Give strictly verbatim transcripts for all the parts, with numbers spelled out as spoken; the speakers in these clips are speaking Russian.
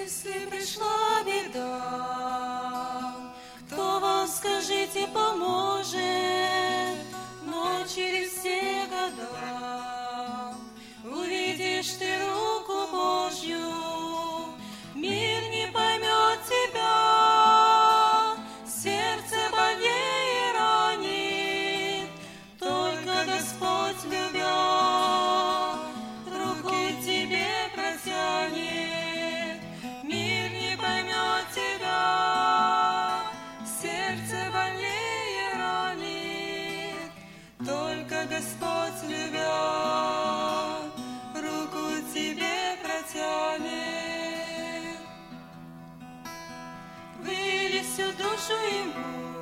Если пришла беда, кто вам, скажите, поможет? Но через все года увидишь ты руку Божью, мир не поймет тебя, сердце больнее ранит, только Господь, любя, руку к тебе протянет. Мир не поймет тебя, сердце больнее ранит, только Господь, любя, руку тебе протянет. Выли всю душу ему,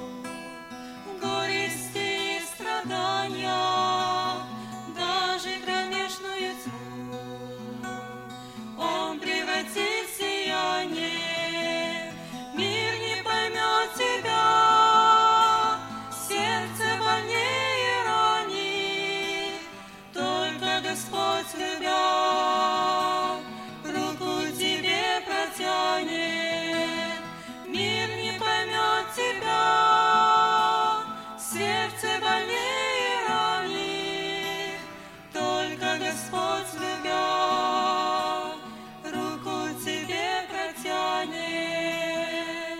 горести и страдания, даже кромешную тьму Он превратит в сияние. Мир не поймет тебя, сердце больнее ранит, только Господь, любя, руку тебе протянет. Мир не поймет тебя, сердце больнее ранит, только Господь, любя, руку тебе протянет.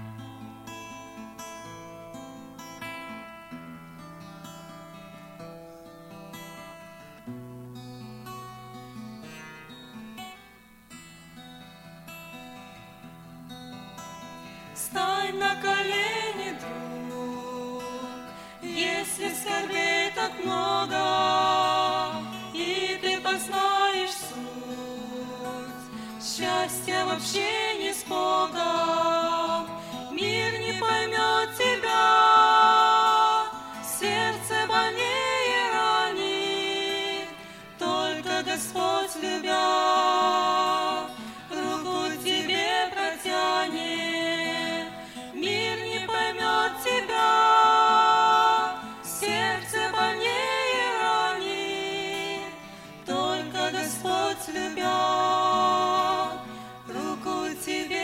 Стань на колени, друг, если скорбей так много, и ты познаешь суть счастья в общении с Богом. Мир не поймет тебя, сердце больнее ранит, только Господь, любя, руку тебе протянет. Мир не поймет тебя, сердце больнее ранит, только Господь, любя, руку тебе